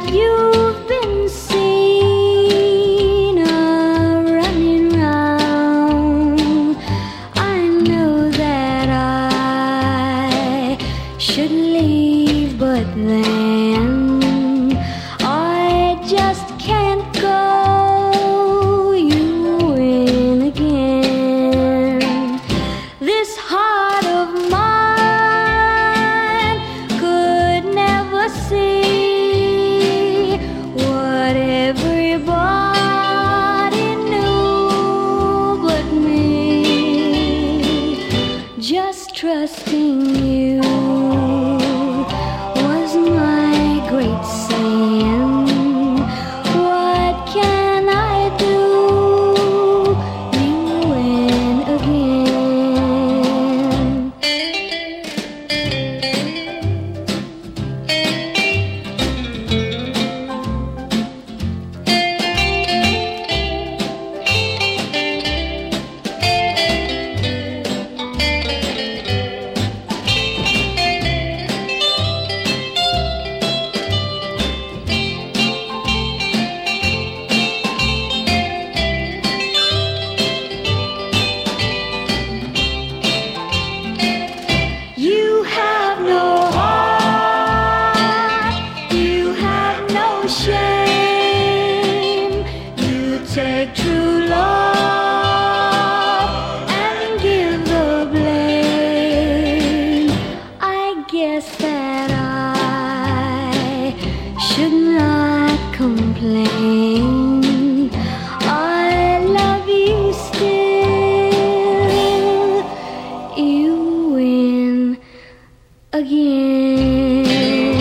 You've been seen running round. I know that I should leave, but then I just can't go. You win again. This heart of mine could never see what everybody knew but me. Just trusting you was my great sin. What can I do? You win again. You have no heart, you have no shame. You take true love and give the blame. I guess that I should not complain. I love you still. You win again.